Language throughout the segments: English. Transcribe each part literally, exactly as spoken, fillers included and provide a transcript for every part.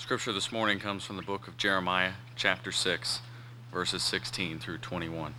Scripture this morning comes from the book of Jeremiah, chapter six, verses sixteen through twenty-one.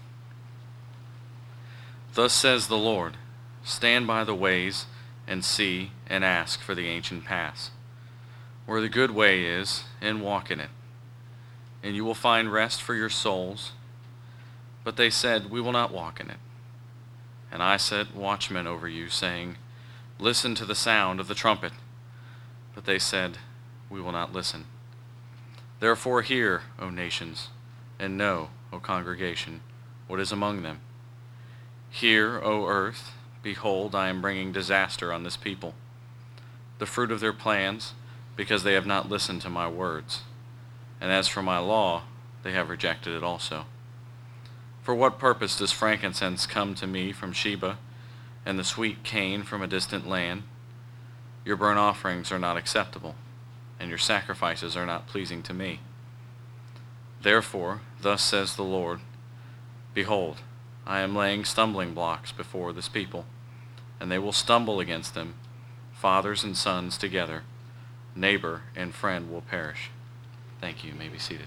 Thus says the Lord, stand by the ways and see and ask for the ancient paths, where the good way is, and walk in it, and you will find rest for your souls. But they said, we will not walk in it. And I set watchmen over you, saying, listen to the sound of the trumpet. But they said, we will not listen. Therefore hear, O nations, and know, O congregation, what is among them. Hear, O earth, behold, I am bringing disaster on this people, the fruit of their plans, because they have not listened to my words. And as for my law, they have rejected it also. For what purpose does frankincense come to me from Sheba, and the sweet cane from a distant land? Your burnt offerings are not acceptable, and your sacrifices are not pleasing to me. Therefore, thus says the Lord, behold, I am laying stumbling blocks before this people, and they will stumble against them, fathers and sons together, neighbor and friend will perish. Thank you. You may be seated.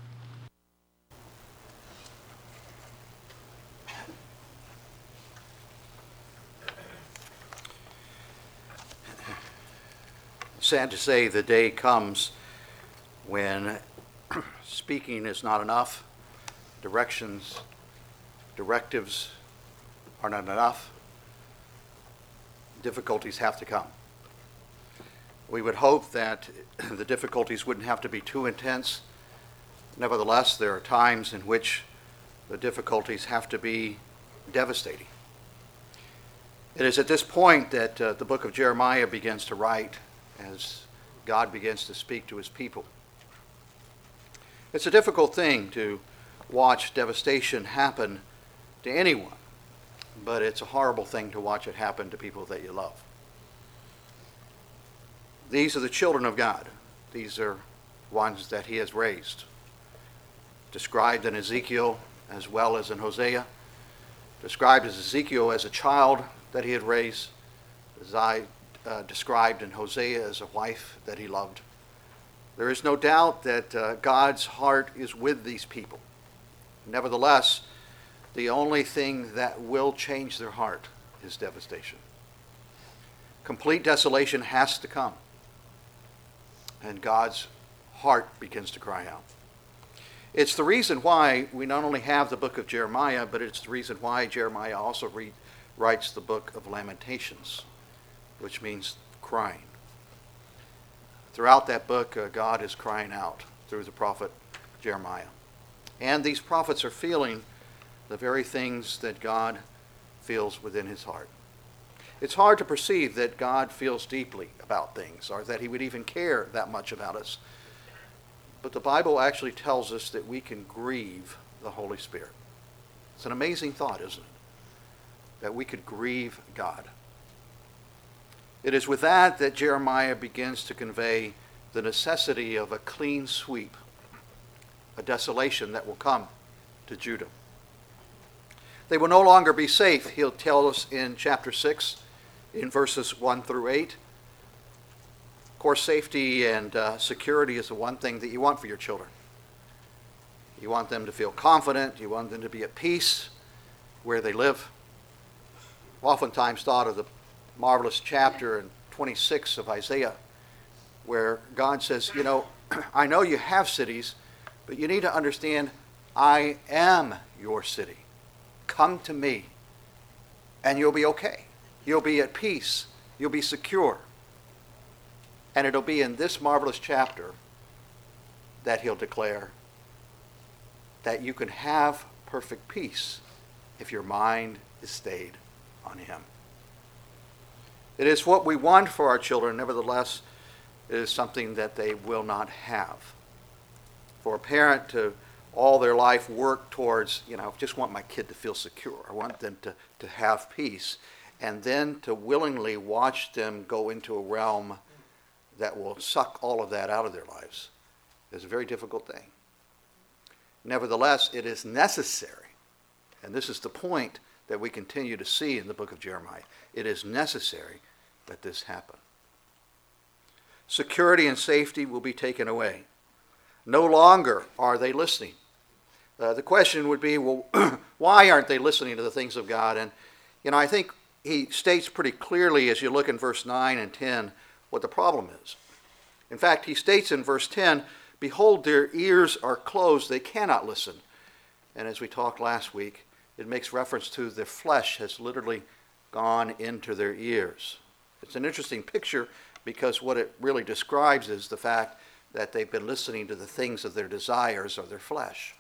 Sad to say, the day comes when speaking is not enough, directions, directives are not enough, difficulties have to come. We would hope that the difficulties wouldn't have to be too intense. Nevertheless, there are times in which the difficulties have to be devastating. It is at this point that uh, the book of Jeremiah begins to write as God begins to speak to his people. It's a difficult thing to watch devastation happen to anyone, but it's a horrible thing to watch it happen to people that you love. These are the children of God. These are ones that he has raised, described in Ezekiel as well as in Hosea, described as Ezekiel as a child that he had raised, as I uh, described in Hosea as a wife that he loved. There is no doubt that uh, God's heart is with these people. Nevertheless, the only thing that will change their heart is devastation. Complete desolation has to come, and God's heart begins to cry out. It's the reason why we not only have the book of Jeremiah, but it's the reason why Jeremiah also re- writes the book of Lamentations, which means crying. Throughout that book, uh, God is crying out through the prophet Jeremiah. And these prophets are feeling the very things that God feels within his heart. It's hard to perceive that God feels deeply about things, or that he would even care that much about us. But the Bible actually tells us that we can grieve the Holy Spirit. It's an amazing thought, isn't it? That we could grieve God. It is with that that Jeremiah begins to convey the necessity of a clean sweep, a desolation that will come to Judah. They will no longer be safe, he'll tell us in chapter six, in verses one through eight. Of course, safety and uh, security is the one thing that you want for your children. You want them to feel confident. You want them to be at peace where they live. I've oftentimes thought of the marvelous chapter in twenty-six of Isaiah, where God says, you know, I know you have cities, but you need to understand, I am your city. Come to me, and you'll be okay. You'll be at peace. You'll be secure. And it'll be in this marvelous chapter that he'll declare that you can have perfect peace if your mind is stayed on him. It is what we want for our children. Nevertheless, it is something that they will not have. For a parent to all their life work towards, you know, I just want my kid to feel secure. I want them to, to have peace. And then to willingly watch them go into a realm that will suck all of that out of their lives is a very difficult thing. Nevertheless, it is necessary, and this is the point that we continue to see in the book of Jeremiah. It is necessary that this happen. security and safety will be taken away. No longer are they listening. Uh, the question would be, well, why aren't they listening to the things of God? And, you know, I think he states pretty clearly as you look in verse nine and ten what the problem is. In fact, he states in verse ten, behold, their ears are closed, they cannot listen. And as we talked last week, it makes reference to their flesh has literally gone into their ears. It's an interesting picture because what it really describes is the fact that they've been listening to the things of their desires or their flesh.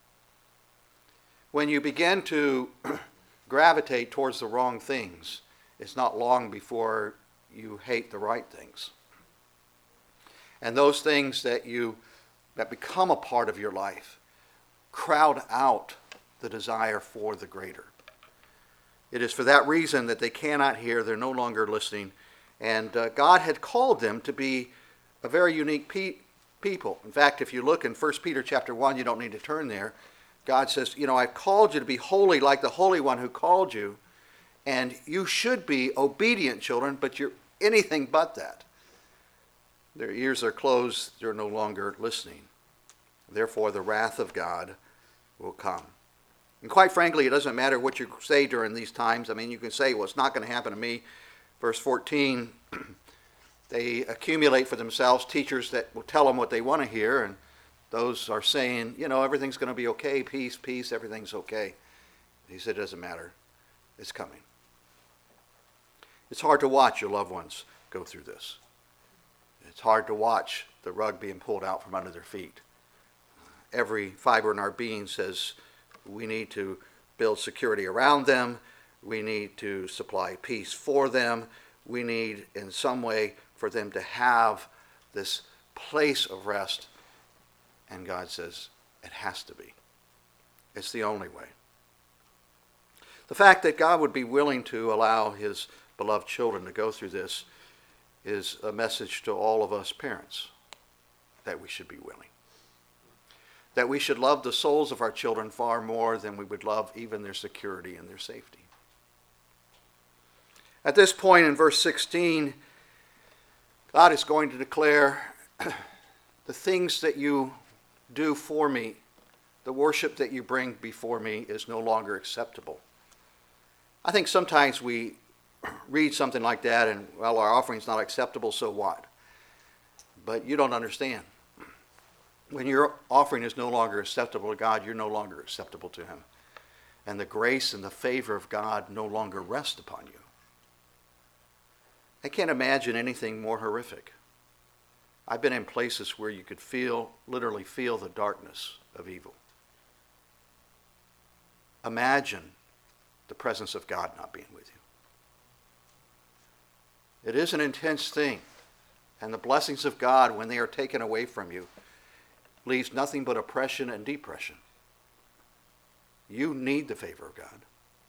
When you begin to gravitate towards the wrong things, it's not long before you hate the right things. And those things that you that become a part of your life crowd out the desire for the greater. It is for that reason that they cannot hear, they're no longer listening, and uh, God had called them to be a very unique pe- people. In fact, if you look in First Peter chapter one, you don't need to turn there, God says, you know, I've called you to be holy like the Holy One who called you, and you should be obedient children, but you're anything but that. Their ears are closed, they're no longer listening. Therefore, the wrath of God will come. And quite frankly, it doesn't matter what you say during these times. I mean, you can say, well, it's not going to happen to me. Verse fourteen, they accumulate for themselves teachers that will tell them what they want to hear, and those are saying, you know, everything's going to be okay, peace, peace, everything's okay. He said, it doesn't matter. It's coming. It's hard to watch your loved ones go through this. It's hard to watch the rug being pulled out from under their feet. Every fiber in our being says we need to build security around them. We need to supply peace for them. We need, in some way, for them to have this place of rest. And God says it has to be. It's the only way. The fact that God would be willing to allow his beloved children to go through this is a message to all of us parents that we should be willing. That we should love the souls of our children far more than we would love even their security and their safety. At this point in verse sixteen, God is going to declare the things that you do for me, the worship that you bring before me is no longer acceptable. I think sometimes we read something like that and, well, our offering's not acceptable, so what? But you don't understand. When your offering is no longer acceptable to God, you're no longer acceptable to him. And the grace and the favor of God no longer rest upon you. I can't imagine anything more horrific. I've been in places where you could feel, literally feel the darkness of evil. Imagine the presence of God not being with you. It is an intense thing. And the blessings of God, when they are taken away from you, leaves nothing but oppression and depression. You need the favor of God.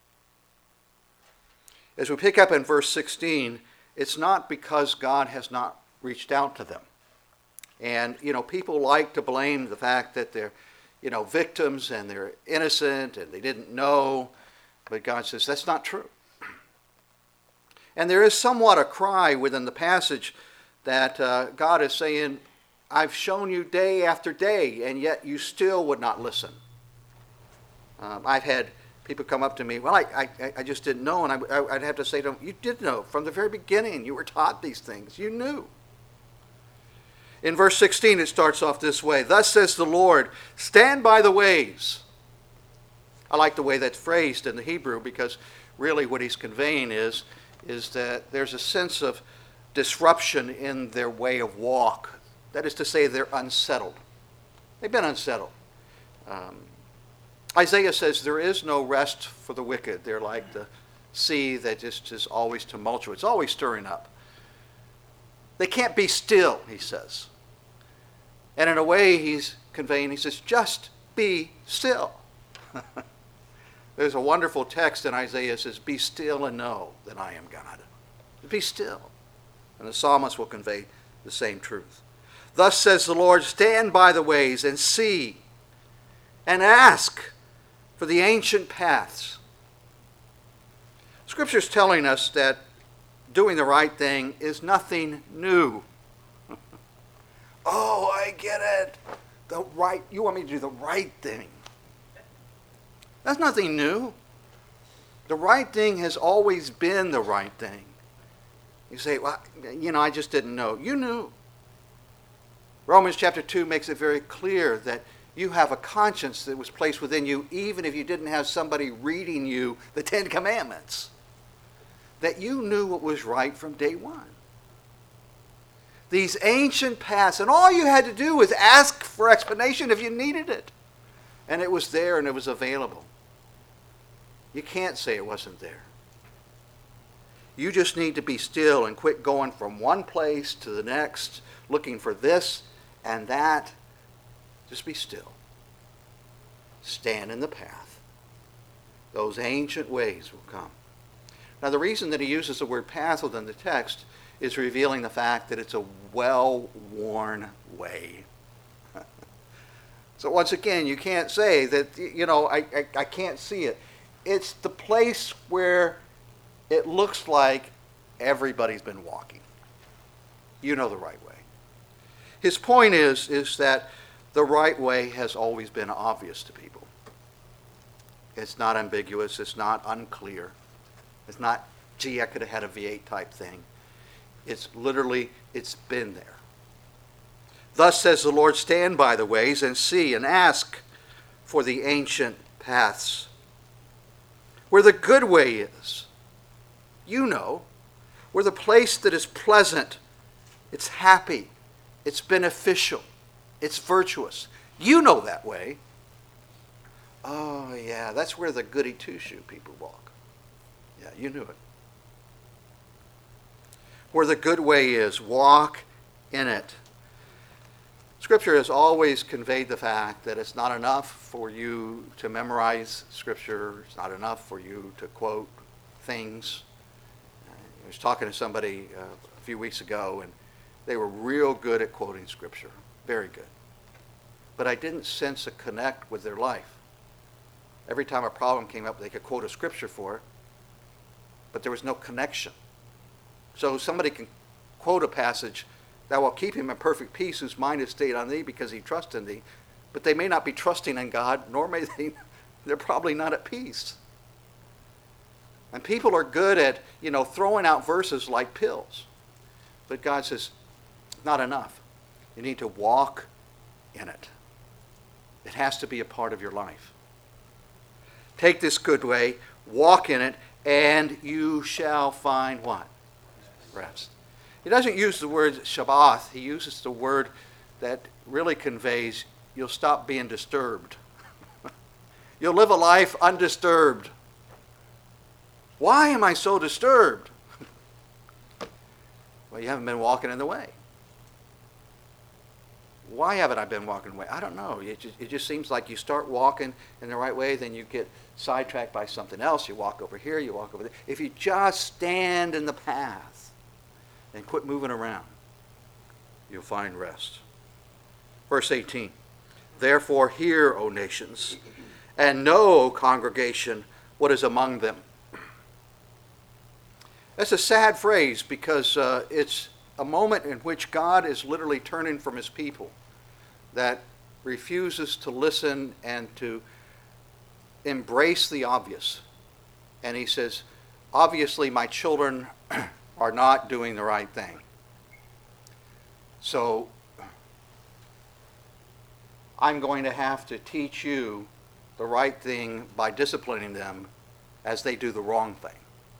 As we pick up in verse sixteen, it's not because God has not reached out to them. And, you know, people like to blame the fact that they're, you know, victims and they're innocent and they didn't know. But God says that's not true. And there is somewhat a cry within the passage that uh, God is saying, I've shown you day after day, and yet you still would not listen. Um, I've had people come up to me, well, I, I, I just didn't know, and I, I'd have to say to them, you did know. From the very beginning, you were taught these things. You knew. In verse sixteen, it starts off this way. Thus says the Lord, stand by the ways. I like the way that's phrased in the Hebrew because really what he's conveying is, is that there's a sense of disruption in their way of walk. That is to say, they're unsettled. They've been unsettled. Um, Isaiah says there is no rest for the wicked. They're like the sea that just is always tumultuous. It's always stirring up. They can't be still, he says. And in a way he's conveying, he says, just be still. There's a wonderful text in Isaiah that says, be still and know that I am God. Be still. And the psalmist will convey the same truth. Thus says the Lord, stand by the ways and see and ask for the ancient paths. Scripture's telling us that doing the right thing is nothing new. I get it. The right, you want me to do the right thing. That's nothing new. The right thing has always been the right thing. You say, well, you know, I just didn't know. You knew. Romans chapter two makes it very clear that you have a conscience that was placed within you even if you didn't have somebody reading you the Ten Commandments. That you knew what was right from day one. These ancient paths, and all you had to do was ask for explanation if you needed it. And it was there and it was available. You can't say it wasn't there. You just need to be still and quit going from one place to the next, looking for this and that. Just be still. Stand in the path. Those ancient ways will come. Now, the reason that he uses the word path within the text is revealing the fact that it's a well-worn way. So once again, you can't say that, you know, I, I, I can't see it. It's the place where it looks like everybody's been walking. You know the right way. His point is, is that the right way has always been obvious to people. It's not ambiguous. It's not unclear. It's not, gee, I could have had a V eight type thing. It's literally, it's been there. Thus says the Lord, stand by the ways and see and ask for the ancient paths. Where the good way is, you know, where the place that is pleasant, it's happy, it's beneficial, it's virtuous. You know that way. Oh, yeah, that's where the goody two-shoe people walk. Yeah, you knew it. Where the good way is, walk in it. Scripture has always conveyed the fact that it's not enough for you to memorize Scripture. It's not enough for you to quote things. I was talking to somebody uh, a few weeks ago, and they were real good at quoting Scripture. Very good. But I didn't sense a connect with their life. Every time a problem came up, they could quote a Scripture for it, but there was no connection. So somebody can quote a passage, "Thou wilt keep him in perfect peace whose mind is stayed on thee because he trusts in thee," but they may not be trusting in God, nor may they, they're probably not at peace. And people are good at, you know, throwing out verses like pills. But God says, not enough. You need to walk in it. It has to be a part of your life. Take this good way, walk in it, and you shall find what? Rest. He doesn't use the word Shabbath. He uses the word that really conveys you'll stop being disturbed. You'll live a life undisturbed. Why am I so disturbed? Well, you haven't been walking in the way. Why haven't I been walking the way? I don't know. It just, it just seems like you start walking in the right way, then you get sidetracked by something else. You walk over here, you walk over there. If you just stand in the path and quit moving around, you'll find rest. Verse eighteen, therefore hear, O nations, and know, O congregation, what is among them. That's a sad phrase because uh, it's a moment in which God is literally turning from his people that refuses to listen and to embrace the obvious. And he says, obviously my children are not doing the right thing. So I'm going to have to teach you the right thing by disciplining them as they do the wrong thing.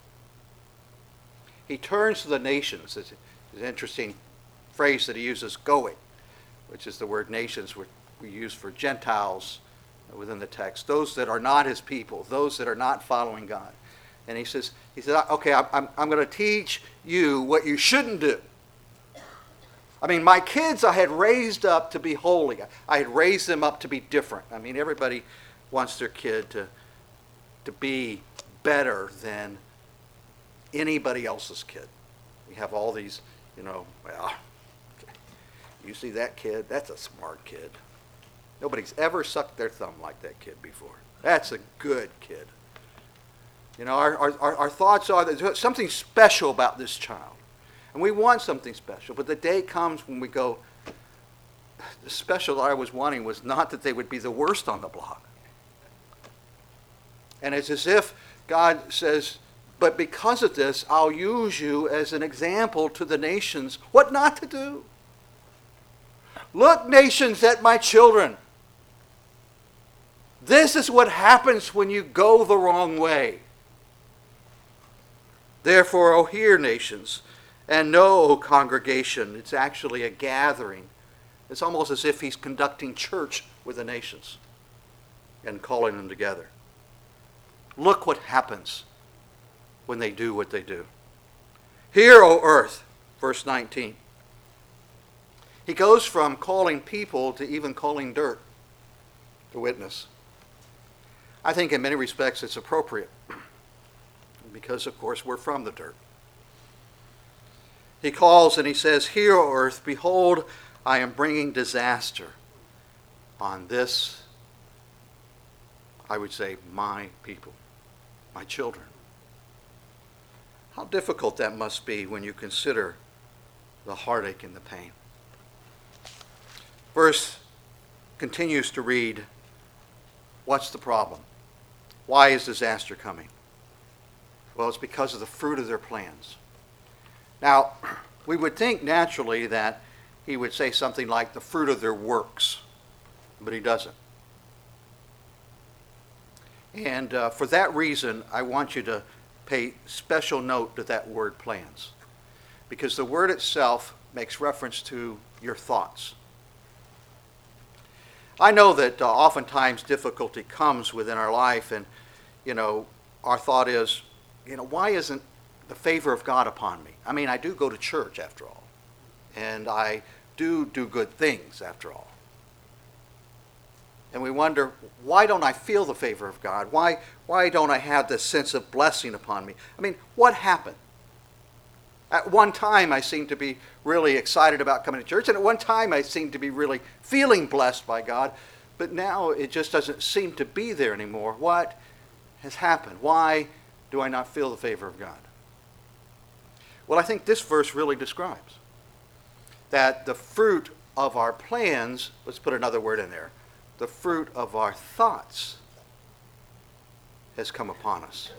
He turns to the nations. It's an interesting phrase that he uses, goy, which is the word nations we use for Gentiles within the text. Those that are not his people, those that are not following God. And he says, he said, okay, I'm, I'm going to teach you what you shouldn't do. I mean, my kids I had raised up to be holy. I had raised them up to be different. I mean, everybody wants their kid to, to be better than anybody else's kid. We have all these, you know, well, you see that kid, that's a smart kid. Nobody's ever sucked their thumb like that kid before. That's a good kid. You know, our, our, our thoughts are there's something special about this child. And we want something special. But the day comes when we go, special that I was wanting was not that they would be the worst on the block. And it's as if God says, but because of this, I'll use you as an example to the nations what not to do. Look, nations, at my children. This is what happens when you go the wrong way. Therefore, O hear, nations, and know, O congregation. It's actually a gathering. It's almost as if he's conducting church with the nations and calling them together. Look what happens when they do what they do. Hear, O earth, verse nineteen. He goes from calling people to even calling dirt to witness. I think in many respects it's appropriate because, of course, we're from the dirt. He calls and he says, Hear, O earth, behold, I am bringing disaster on this, I would say, my people, my children. How difficult that must be when you consider the heartache and the pain. Verse continues to read, what's the problem? Why is disaster coming? Well, it's because of the fruit of their plans. Now, we would think naturally that he would say something like the fruit of their works, but he doesn't. And uh, for that reason, I want you to pay special note to that word plans, because the word itself makes reference to your thoughts. I know that uh, oftentimes difficulty comes within our life, and, you know, our thought is, you know, why isn't the favor of God upon me? I mean, I do go to church after all, and I do do good things after all. And we wonder, why don't I feel the favor of God? Why, why don't I have this sense of blessing upon me? I mean, what happened? At one time, I seemed to be really excited about coming to church, and at one time, I seemed to be really feeling blessed by God, but now it just doesn't seem to be there anymore. What has happened? Why do I not feel the favor of God? Well, I think this verse really describes that the fruit of our plans, let's put another word in there, the fruit of our thoughts has come upon us.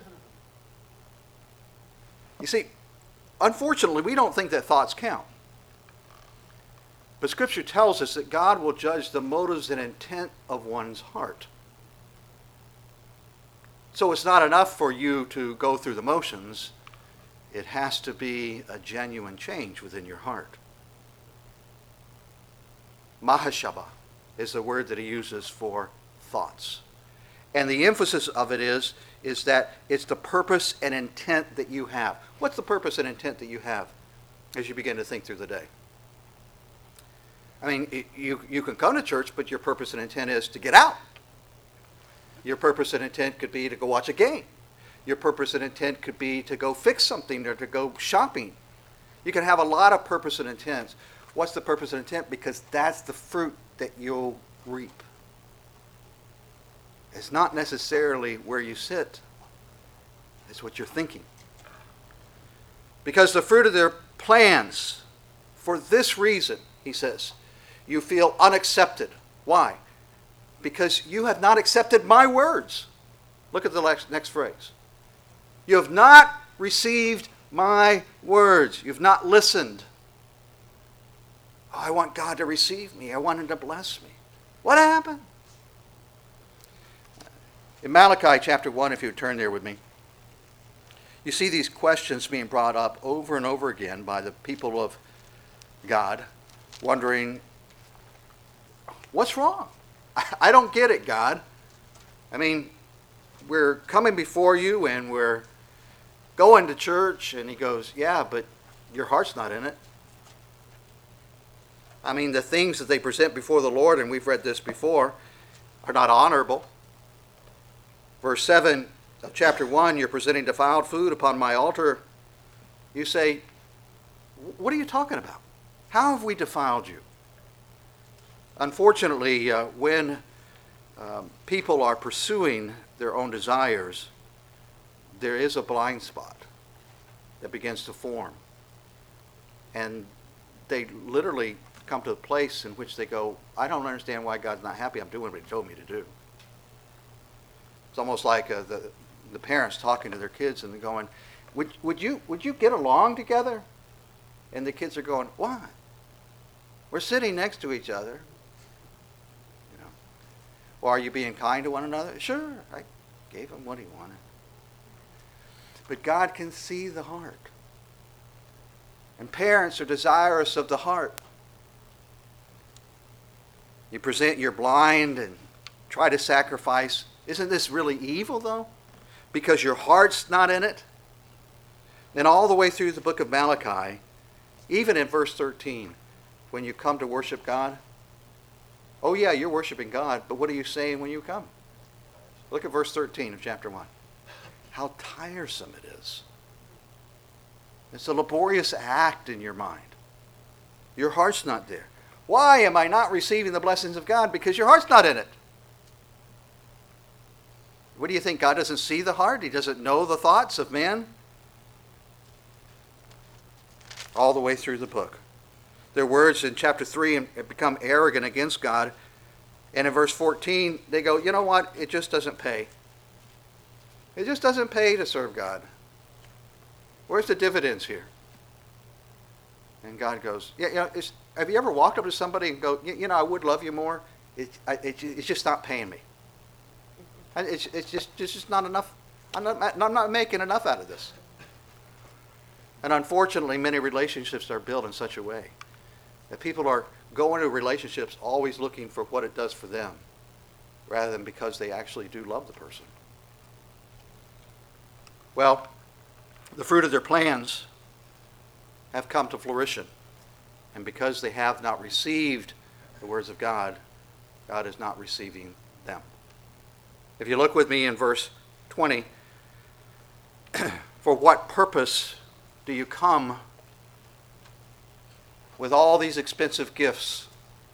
You see, unfortunately, we don't think that thoughts count. But Scripture tells us that God will judge the motives and intent of one's heart. So it's not enough for you to go through the motions. It has to be a genuine change within your heart. Mahashaba is the word that he uses for thoughts. And the emphasis of it is, is that it's the purpose and intent that you have. What's the purpose and intent that you have as you begin to think through the day? I mean, you, you can come to church, but your purpose and intent is to get out. Your purpose and intent could be to go watch a game. Your purpose and intent could be to go fix something or to go shopping. You can have a lot of purpose and intent. What's the purpose and intent? Because that's the fruit that you'll reap. It's not necessarily where you sit. It's what you're thinking. Because the fruit of their plans, for this reason, he says, you feel unaccepted. Why? Because you have not accepted my words. Look at the next, next phrase. You have not received my words. You've not listened. Oh, I want God to receive me. I want him to bless me. What happened? In Malachi chapter one, if you would turn there with me, you see these questions being brought up over and over again by the people of God, wondering, what's wrong? I don't get it, God. I mean, we're coming before you and we're going to church, and he goes, yeah, but your heart's not in it. I mean, the things that they present before the Lord, and we've read this before, are not honorable. Verse seven of chapter one, you're presenting defiled food upon my altar. You say, what are you talking about? How have we defiled you? Unfortunately, uh, when um, people are pursuing their own desires, there is a blind spot that begins to form. And they literally come to a place in which they go, I don't understand why God's not happy. I'm doing what he told me to do. It's almost like uh, the, the parents talking to their kids and they're going, would, would, you, would you get along together? And the kids are going, why? We're sitting next to each other. You know. Or are you being kind to one another? Sure, I gave him what he wanted. But God can see the heart. And parents are desirous of the heart. You present your blind and try to sacrifice. Isn't this really evil, though? Because your heart's not in it? And all the way through the book of Malachi, even in verse thirteen, when you come to worship God, oh yeah, you're worshiping God, but what are you saying when you come? Look at verse thirteen of chapter one. How tiresome it is. It's a laborious act in your mind. Your heart's not there. Why am I not receiving the blessings of God? Because your heart's not in it. What do you think? God doesn't see the heart? He doesn't know the thoughts of men? All the way through the book. Their words in chapter three become arrogant against God. And in verse fourteen, they go, you know what? It just doesn't pay. It just doesn't pay to serve God. Where's the dividends here? And God goes, yeah, you know, it's, have you ever walked up to somebody and go, you, you know, I would love you more. It, I, it, it's just not paying me. It's, it's, just, it's just not enough. I'm not, I'm not making enough out of this. And unfortunately, many relationships are built in such a way that people are going to relationships always looking for what it does for them rather than because they actually do love the person. Well, the fruit of their plans have come to fruition. And because they have not received the words of God, God is not receiving them. If you look with me in verse twenty, for what purpose do you come with all these expensive gifts?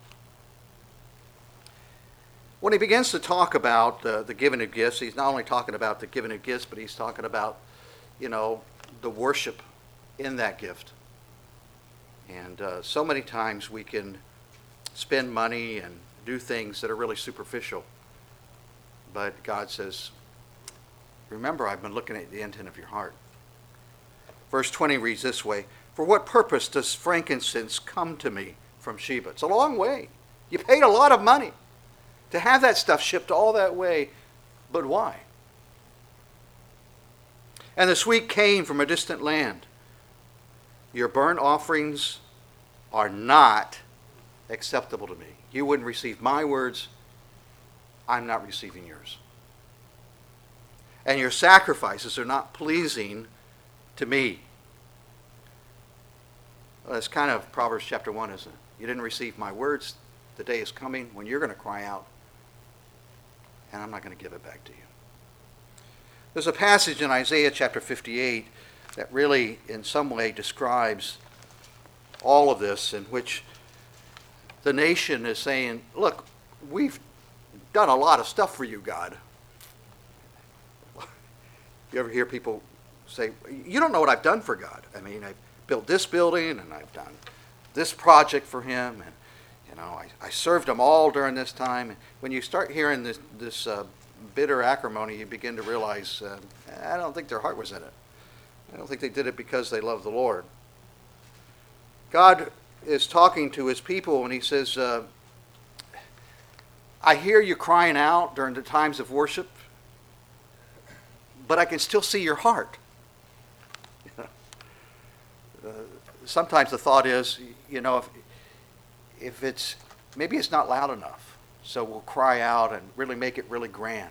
When he begins to talk about uh, the giving of gifts, he's not only talking about the giving of gifts, but he's talking about, you know, the worship in that gift. And uh, so many times we can spend money and do things that are really superficial. But God says, remember, I've been looking at the intent of your heart. Verse twenty reads this way, for what purpose does frankincense come to me from Sheba? It's a long way. You paid a lot of money to have that stuff shipped all that way, but why? And the sweet cane from a distant land. Your burnt offerings are not acceptable to me. You wouldn't receive my words. I'm not receiving yours. And your sacrifices are not pleasing to me. Well, that's kind of Proverbs chapter one, isn't it? You didn't receive my words. The day is coming when you're going to cry out, and I'm not going to give it back to you. There's a passage in Isaiah chapter fifty-eight that really, in some way, describes all of this, in which the nation is saying, look, we've done a lot of stuff for you, God. You ever hear people say, you don't know what I've done for God. I mean, I built this building, and I've done this project for him, and you know, I, I served him all during this time. And when you start hearing this, this uh, bitter acrimony, you begin to realize, uh, I don't think their heart was in it. I don't think they did it because they love the Lord. God is talking to his people, and he says, uh, I hear you crying out during the times of worship, but I can still see your heart. uh, sometimes the thought is, you know, if, if it's, maybe it's not loud enough, so we'll cry out and really make it really grand.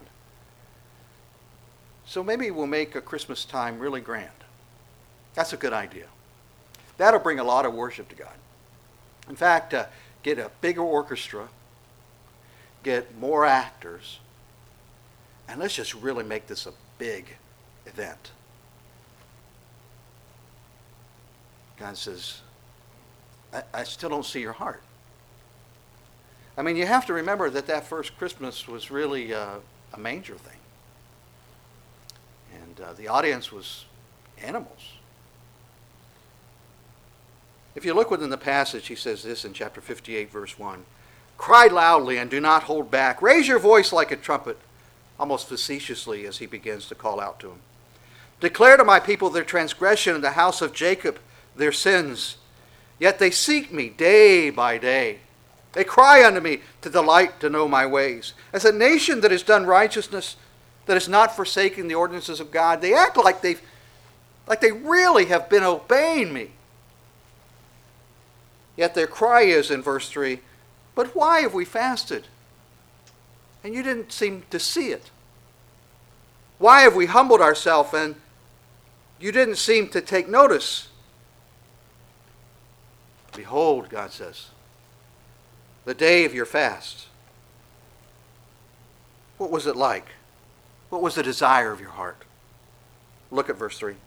So maybe we'll make a Christmas time really grand. That's a good idea. That'll bring a lot of worship to God. In fact, uh, get a bigger orchestra, get more actors, and let's just really make this a big event. God says, I, I still don't see your heart. I mean, you have to remember that that first Christmas was really uh, a manger thing. And uh, the audience was animals. If you look within the passage, he says this in chapter fifty-eight, verse one. Cry loudly and do not hold back. Raise your voice like a trumpet, almost facetiously as he begins to call out to them. Declare to my people their transgression and the house of Jacob their sins. Yet they seek me day by day. They cry unto me to delight to know my ways. As a nation that has done righteousness, that has not forsaken the ordinances of God, they act like they've, like they really have been obeying me. Yet their cry is, in verse three, but why have we fasted? And you didn't seem to see it. Why have we humbled ourselves and you didn't seem to take notice? Behold, God says, the day of your fast. What was it like? What was the desire of your heart? Look at verse three.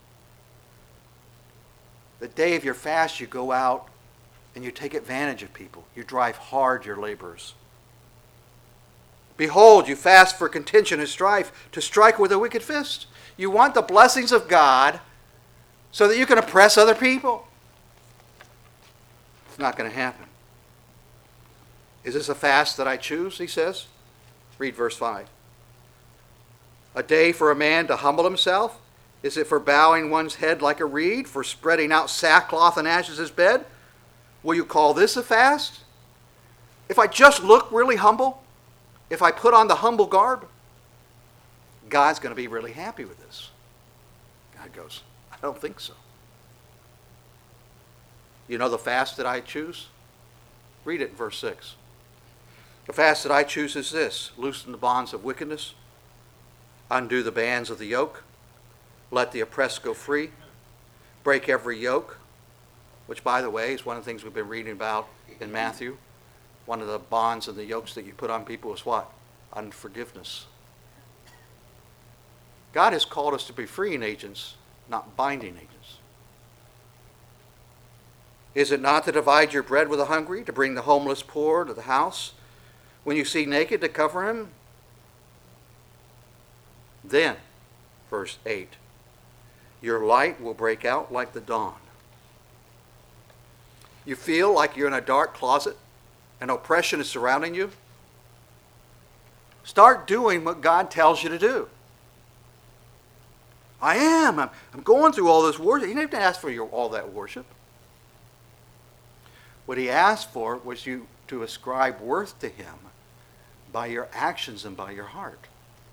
The day of your fast, you go out and you take advantage of people. You drive hard your laborers. Behold, you fast for contention and strife, to strike with a wicked fist. You want the blessings of God so that you can oppress other people. It's not going to happen. Is this a fast that I choose, he says? Read verse five. A day for a man to humble himself? Is it for bowing one's head like a reed, for spreading out sackcloth and ashes as bed? Will you call this a fast? If I just look really humble, if I put on the humble garb, God's going to be really happy with this. God goes, I don't think so. You know the fast that I choose? Read it in verse six. The fast that I choose is this: loosen the bonds of wickedness, undo the bands of the yoke, let the oppressed go free, break every yoke, which, by the way, is one of the things we've been reading about in Matthew. One of the bonds and the yokes that you put on people is what? Unforgiveness. God has called us to be freeing agents, not binding agents. Is it not to divide your bread with the hungry, to bring the homeless poor to the house? When you see naked, to cover him? Then, verse eight, your light will break out like the dawn. You feel like you're in a dark closet and oppression is surrounding you? Start doing what God tells you to do. I am. I'm, I'm going through all this worship. He didn't ask for your, all that worship. What he asked for was you to ascribe worth to him by your actions and by your heart.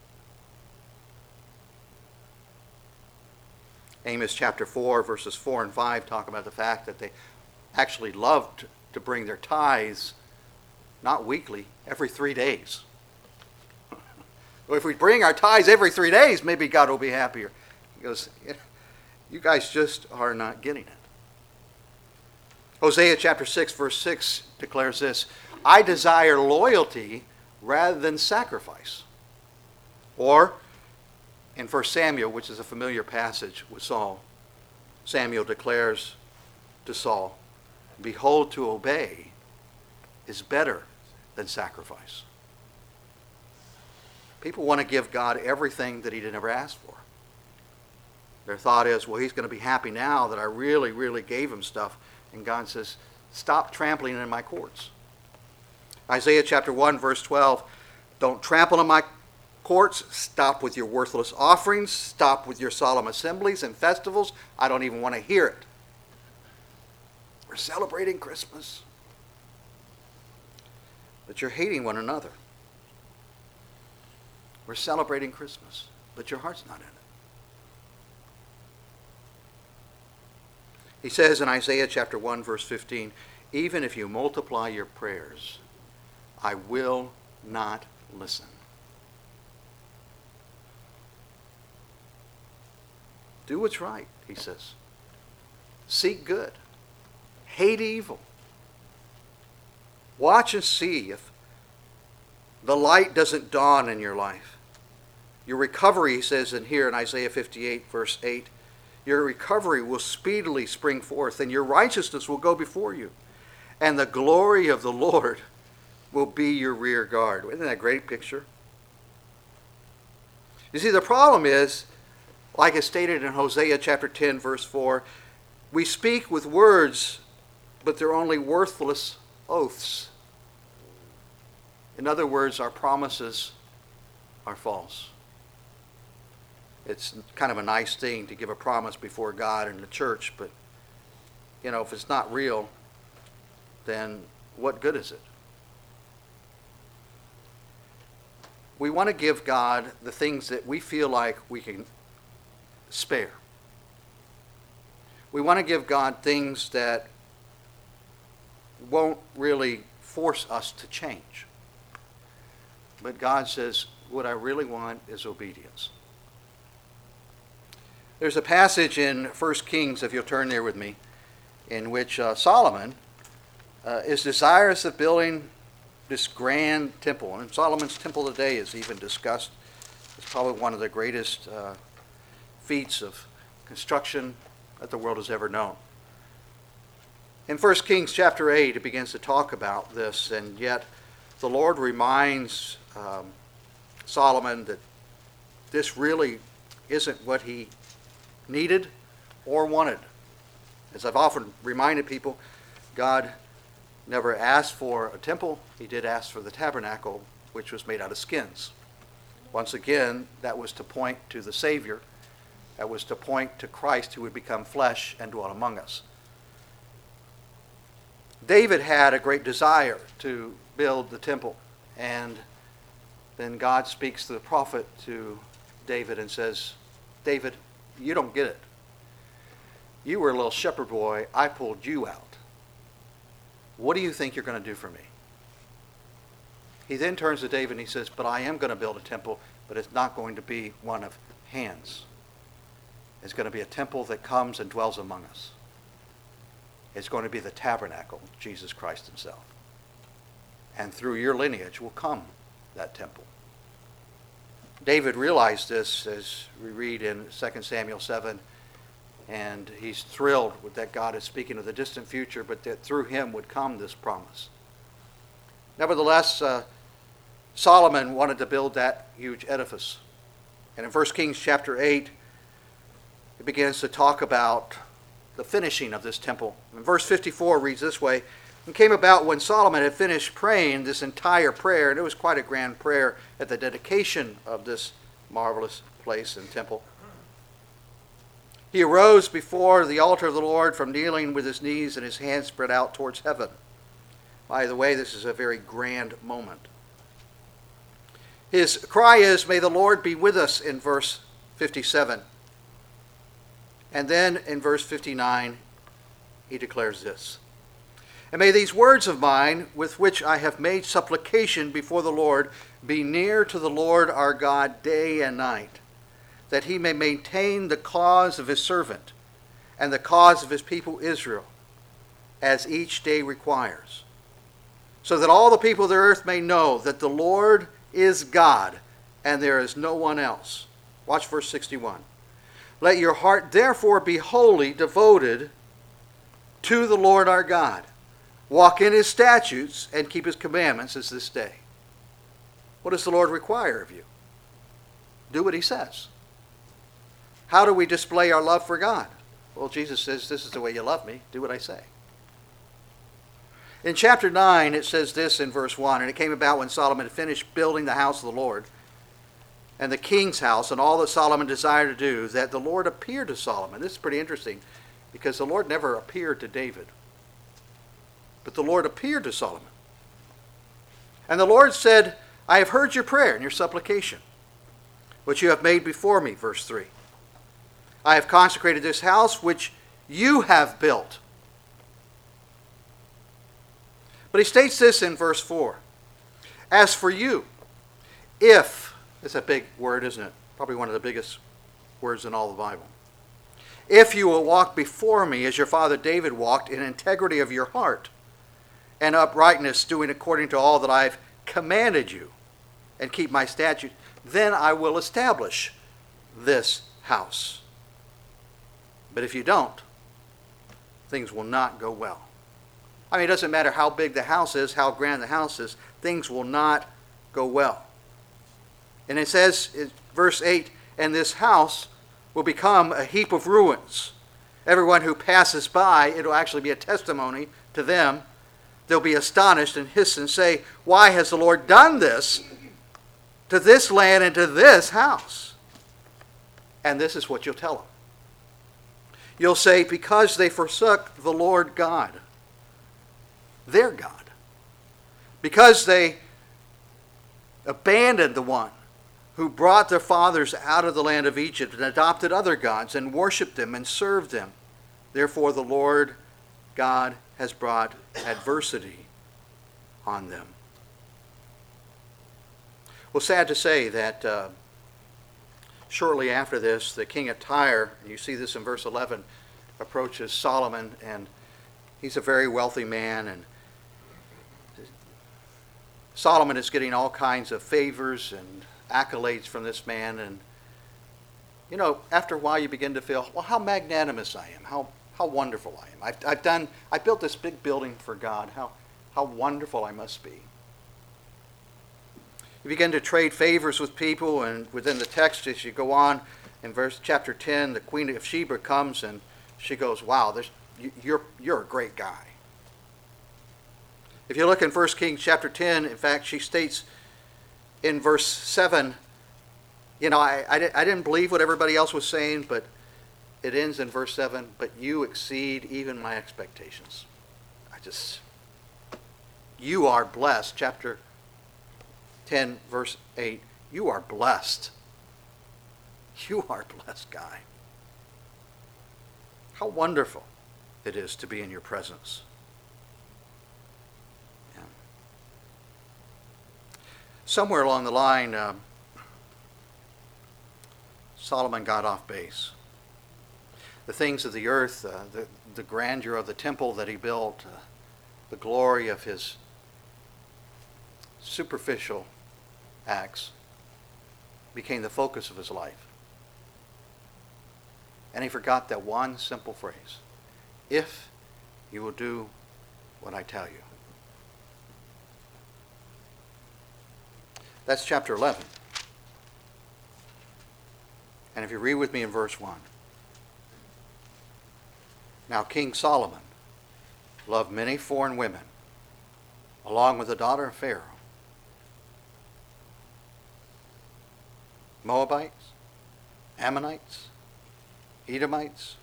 Amos chapter four, verses four and five talk about the fact that they actually loved to bring their tithes, not weekly, every three days. Well, if we bring our tithes every three days, maybe God will be happier. He goes, you guys just are not getting it. Hosea chapter six, verse six declares this: I desire loyalty rather than sacrifice. Or, in First Samuel, which is a familiar passage with Saul, Samuel declares to Saul, behold, to obey is better than sacrifice. People want to give God everything that he never asked for. Their thought is, well, he's going to be happy now that I really, really gave him stuff. And God says, stop trampling in my courts. Isaiah chapter one, verse twelve, don't trample in my courts. Stop with your worthless offerings. Stop with your solemn assemblies and festivals. I don't even want to hear it. We're celebrating Christmas, but you're hating one another. We're celebrating Christmas, but your heart's not in it. He says in Isaiah chapter one, verse fifteen, even if you multiply your prayers, I will not listen. Do what's right, he says. Seek good. Hate evil. Watch and see if the light doesn't dawn in your life. Your recovery, he says in here in Isaiah fifty-eight, verse eight, your recovery will speedily spring forth, and your righteousness will go before you, and the glory of the Lord will be your rear guard. Isn't that a great picture? You see, the problem is, like it's stated in Hosea chapter ten, verse four, we speak with words but they're only worthless oaths. In other words, our promises are false. It's kind of a nice thing to give a promise before God and the church, but, you know, if it's not real, then what good is it? We want to give God the things that we feel like we can spare. We want to give God things that won't really force us to change. But God says, what I really want is obedience. There's a passage in First Kings, if you'll turn there with me, in which uh, Solomon uh, is desirous of building this grand temple. And Solomon's temple today is even discussed. It's probably one of the greatest uh, feats of construction that the world has ever known. In First Kings chapter eight, it begins to talk about this, and yet the Lord reminds um, Solomon that this really isn't what he needed or wanted. As I've often reminded people, God never asked for a temple. He did ask for the tabernacle, which was made out of skins. Once again, that was to point to the Savior. That was to point to Christ, who would become flesh and dwell among us. David had a great desire to build the temple, and then God speaks to the prophet to David and says, David, you don't get it. You were a little shepherd boy. I pulled you out. What do you think you're going to do for me? He then turns to David and he says, but I am going to build a temple, but it's not going to be one of hands. It's going to be a temple that comes and dwells among us. It's going to be the tabernacle, Jesus Christ himself. And through your lineage will come that temple. David realized this as we read in Second Samuel seven, and he's thrilled with that God is speaking of the distant future, but that through him would come this promise. Nevertheless, uh, Solomon wanted to build that huge edifice. And in First Kings chapter eight, it begins to talk about the finishing of this temple. And verse fifty-four reads this way, and came about when Solomon had finished praying this entire prayer, and it was quite a grand prayer at the dedication of this marvelous place and temple. He arose before the altar of the Lord from kneeling with his knees and his hands spread out towards heaven. By the way, this is a very grand moment. His cry is, may the Lord be with us, in verse fifty-seven. And then in verse fifty-nine, he declares this. And may these words of mine, with which I have made supplication before the Lord, be near to the Lord our God day and night, that he may maintain the cause of his servant and the cause of his people Israel, as each day requires, so that all the people of the earth may know that the Lord is God, and there is no one else. Watch verse sixty-one. Let your heart therefore be wholly devoted to the Lord our God. Walk in his statutes and keep his commandments as this day. What does the Lord require of you? Do what he says. How do we display our love for God? Well, Jesus says, this is the way you love me. Do what I say. In chapter nine, it says this in verse one, and it came about when Solomon had finished building the house of the Lord, and the king's house, and all that Solomon desired to do, that the Lord appeared to Solomon. This is pretty interesting, because the Lord never appeared to David. But the Lord appeared to Solomon. And the Lord said, I have heard your prayer and your supplication, which you have made before me, verse three. I have consecrated this house which you have built. But he states this in verse four. As for you, if, it's a big word, isn't it? Probably one of the biggest words in all the Bible. If you will walk before me as your father David walked in integrity of your heart and uprightness, doing according to all that I've commanded you, and keep my statute, then I will establish this house. But if you don't, things will not go well. I mean, it doesn't matter how big the house is, how grand the house is, things will not go well. And it says in verse eight, and this house will become a heap of ruins. Everyone who passes by, it will actually be a testimony to them, they'll be astonished and hiss and say, why has the Lord done this to this land and to this house? And this is what you'll tell them. You'll say, because they forsook the Lord God, their God. Because they abandoned the one who brought their fathers out of the land of Egypt and adopted other gods and worshipped them and served them. Therefore the Lord God has brought adversity on them. Well, sad to say that uh, shortly after this, the king of Tyre, and you see this in verse eleven, approaches Solomon, and he's a very wealthy man, and Solomon is getting all kinds of favors and accolades from this man, and you know, after a while you begin to feel, well, how magnanimous I am, how how wonderful I am. I've, I've done, I built this big building for God, how how wonderful I must be. You begin to trade favors with people, and within the text as you go on, in verse chapter ten, the Queen of Sheba comes and she goes, wow, this, you're, you're a great guy. If you look in First Kings chapter ten, in fact, she states in verse seven, you know, I, I, I didn't believe what everybody else was saying, but it ends in verse seven, but you exceed even my expectations. I just, you are blessed. Chapter ten, verse eight, you are blessed. You are a blessed guy. How wonderful it is to be in your presence. Yeah. Somewhere along the line, uh, Solomon got off base. The things of the earth, uh, the, the grandeur of the temple that he built, uh, the glory of his superficial acts became the focus of his life. And he forgot that one simple phrase, if you will do what I tell you. That's chapter eleven. And if you read with me in verse one. Now King Solomon loved many foreign women, along with the daughter of Pharaoh, Moabites, Ammonites, Edomites,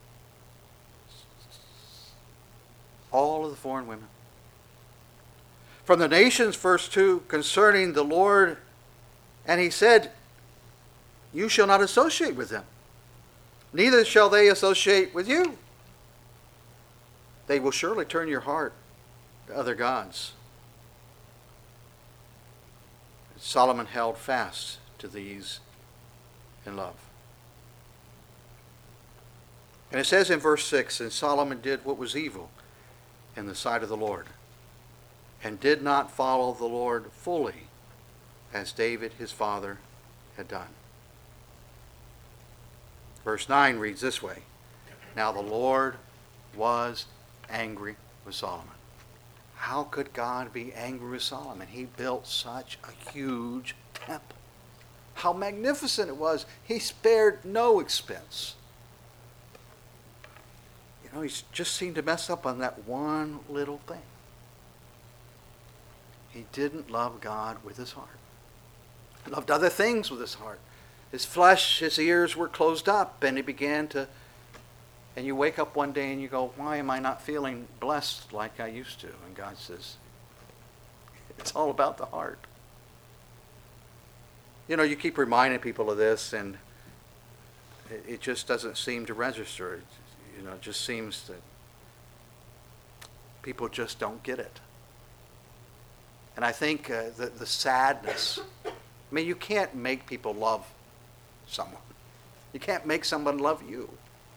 all of the foreign women. From the nations, verse two, concerning the Lord, and he said, you shall not associate with them, neither shall they associate with you. They will surely turn your heart to other gods. Solomon held fast to these in love. And it says in verse six, and Solomon did what was evil in the sight of the Lord, and did not follow the Lord fully, as David his father had done. Verse nine reads this way, now the Lord was angry with Solomon. How could God be angry with Solomon? He built such a huge temple. How magnificent it was. He spared no expense. You know, he just seemed to mess up on that one little thing. He didn't love God with his heart. He loved other things with his heart. His flesh, his ears were closed up, and he began to, and you wake up one day and you go, why am I not feeling blessed like I used to? And God says, it's all about the heart. You know, you keep reminding people of this, and it, it just doesn't seem to register. It, you know, it just seems that people just don't get it. And I think uh, the, the sadness, I mean, you can't make people love someone. You can't make someone love you.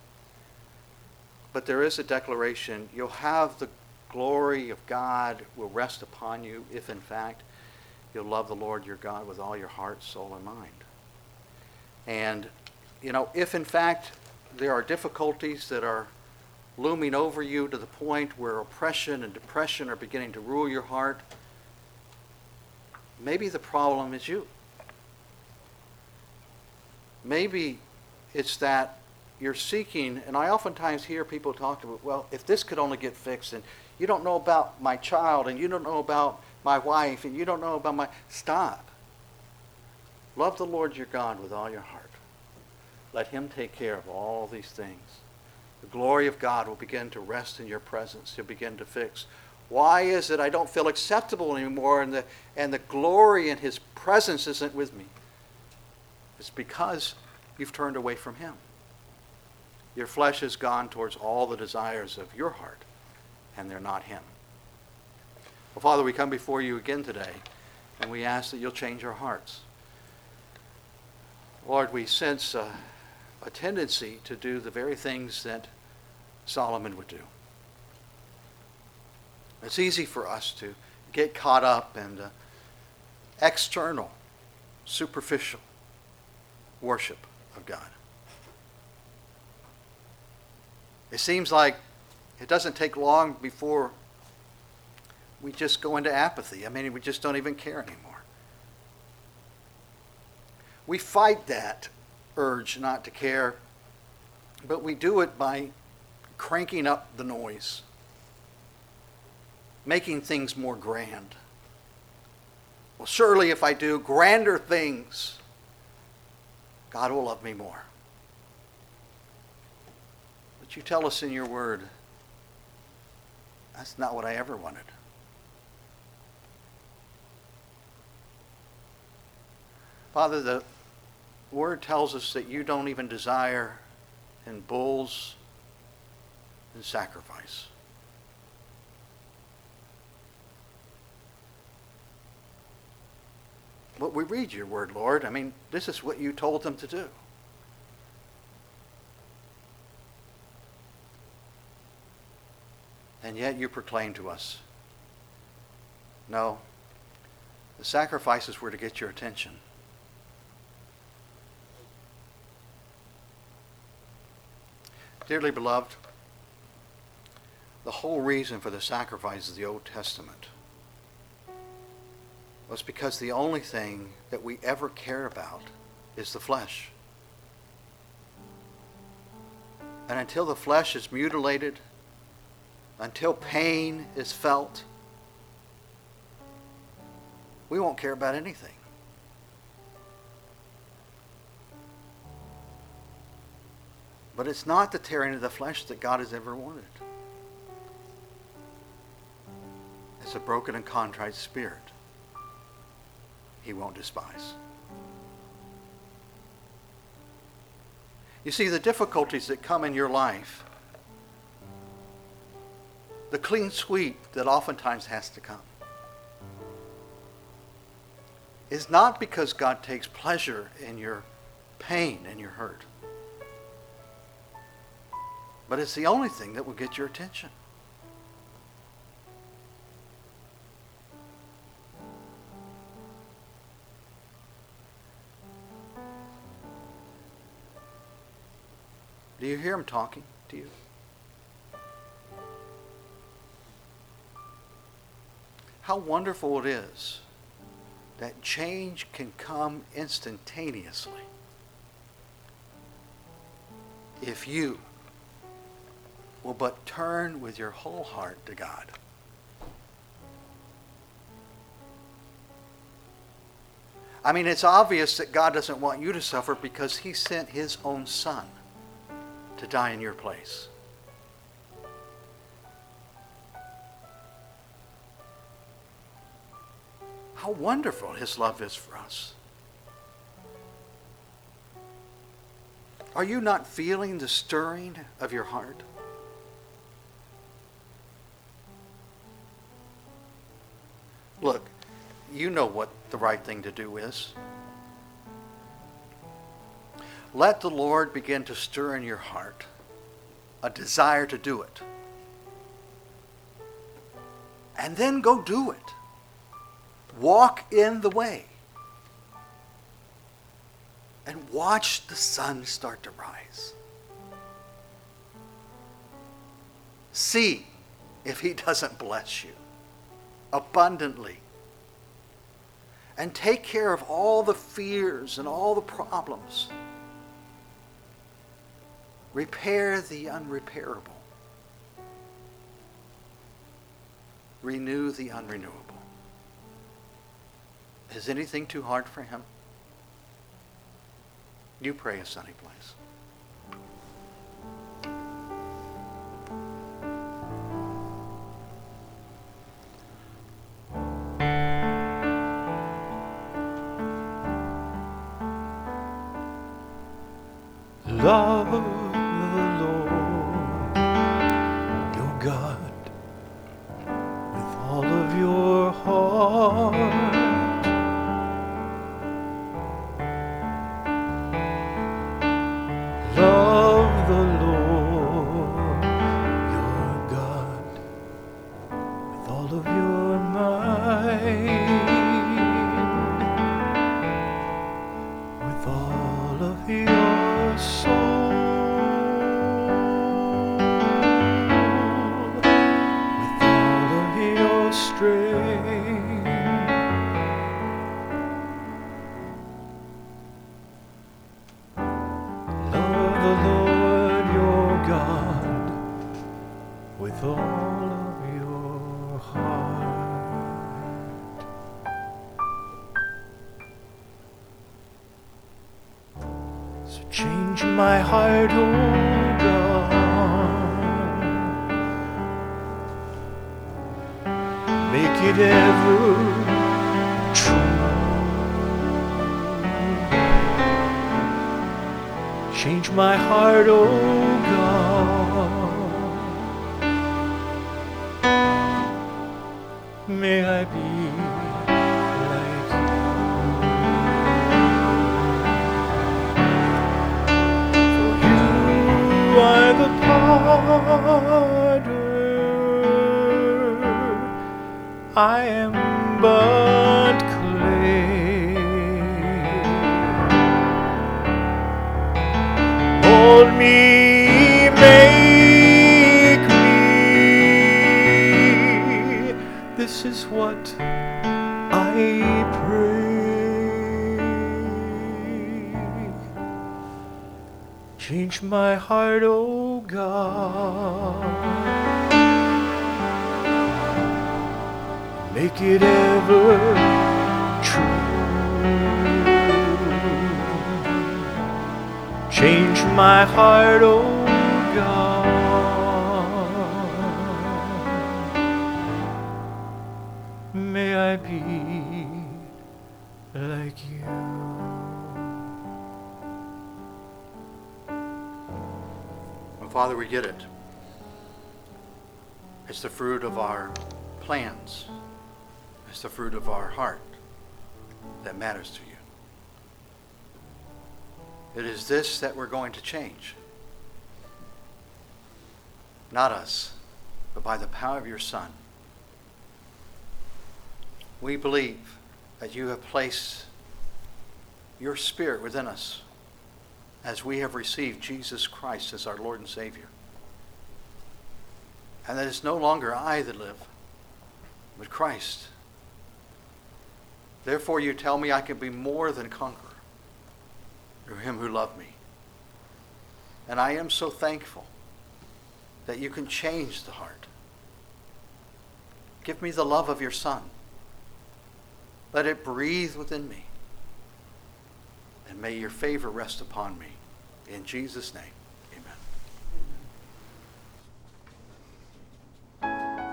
But there is a declaration, you'll have the glory of God will rest upon you if in fact you'll love the Lord your God with all your heart, soul, and mind. And, you know, if in fact there are difficulties that are looming over you to the point where oppression and depression are beginning to rule your heart, maybe the problem is you. Maybe it's that you're seeking, and I oftentimes hear people talk about, well, if this could only get fixed, and You don't know about my child, and you don't know about my wife, and you don't know about my... Stop. Love the Lord your God with all your heart. Let him take care of all these things. The glory of God will begin to rest in your presence. He'll begin to fix. Why is it I don't feel acceptable anymore, and the, and the glory in his presence isn't with me? It's because you've turned away from him. Your flesh has gone towards all the desires of your heart, and they're not him. Well, Father, we come before you again today, and we ask that you'll change our hearts. Lord, we sense a, a tendency to do the very things that Solomon would do. It's easy for us to get caught up in the external, superficial worship of God. It seems like it doesn't take long before we just go into apathy. I mean, we just don't even care anymore. We fight that urge not to care, but we do it by cranking up the noise, making things more grand. Well, surely if I do grander things, God will love me more. But you tell us in your word, that's not what I ever wanted. Father, the word tells us that you don't even desire in bulls and sacrifice. But we read your word, Lord. I mean, this is what you told them to do. And yet you proclaim to us, no, the sacrifices were to get your attention. Dearly beloved, the whole reason for the sacrifices of the Old Testament was because the only thing that we ever care about is the flesh. And until the flesh is mutilated, until pain is felt, we won't care about anything. But it's not the tearing of the flesh that God has ever wanted. It's a broken and contrite spirit he won't despise. You see, the difficulties that come in your life, the clean sweep that oftentimes has to come, is not because God takes pleasure in your pain and your hurt, but it's the only thing that will get your attention. Do you hear him talking to you? How wonderful it is that change can come instantaneously if you will but turn with your whole heart to God. I mean, it's obvious that God doesn't want you to suffer because he sent his own son to die in your place. How wonderful his love is for us. Are you not feeling the stirring of your heart? Look, you know what the right thing to do is. Let the Lord begin to stir in your heart a desire to do it. And then go do it. Walk in the way. And watch the sun start to rise. See if he doesn't bless you abundantly. And take care of all the fears and all the problems. Repair the unrepairable. renew the unrenewable. Is anything too hard for him? You pray a sunny place. Love the Lord your God with all of your heart. Love the Lord your God with all of your mind, with all of your soul, with all of your strength. Love the Lord your God with all of your heart. So change my heart, oh God, make it ever true. Change my heart, oh God, may I be like you. You are the potter, I am but clay. Mold me, make me. This is what I pray. Change my heart, oh God, make it ever true. Change my heart, oh God, may I be like you. Well, Father, we get it. It's the fruit of our plans. It's the fruit of our heart that matters to you. It is this that we're going to change. Not us, but by the power of your Son. We believe that you have placed your Spirit within us as we have received Jesus Christ as our Lord and Savior. And that it's no longer I that live, but Christ. Therefore you tell me I can be more than conqueror through him who loved me. And I am so thankful that you can change the heart. Give me the love of your Son. Let it breathe within me. And may your favor rest upon me. In Jesus' name.